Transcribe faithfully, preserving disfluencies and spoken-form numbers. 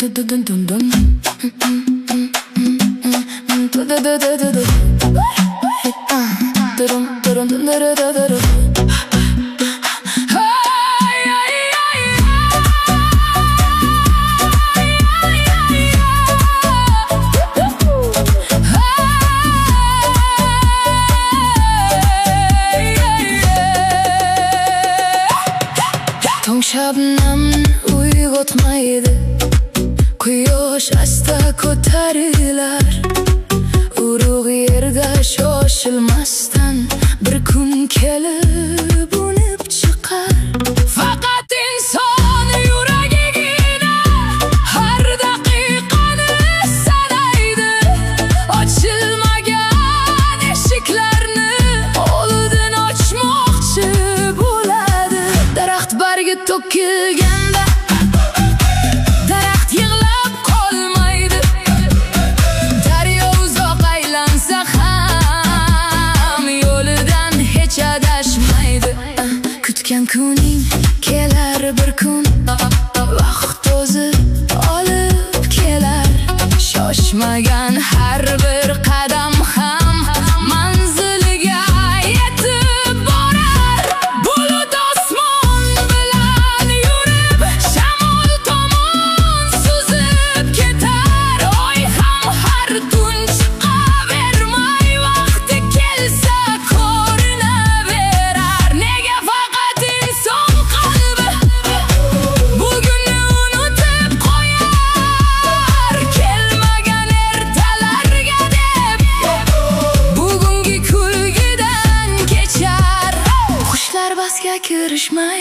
Shabnamni uyg'otmaydi, quyosh asta ko'tarilar, urug' yerga shoshilmasdan bir kun kelib unib chiqar. Faqat inson yuragigina har daqiqani sanaydi, ochilmagan eshiklarni oldin ochmoqchi bo'ladi. Daraxt bargi to'kilganda daraxt yig'lab qolmaydi, daryo uzoq aylansa ham yo'lidan hech adashmaydi. Kutgan kuning kelar bir kun, vaqt o'zi olib kelar, shoshmagan har bir qadam ham manziliga yetib borar. Bulut osmon bilan yurib, shamol tomon suzib ketar, oy ham har tun chiqavermay, vaqti kelsa ko'rinaverar. Nega faqat inson qalbi bugunni unutib qo'yar, kelmagan ertalarga deb bugungi kulgidan kechar. Qushlar basga kirishmaydi,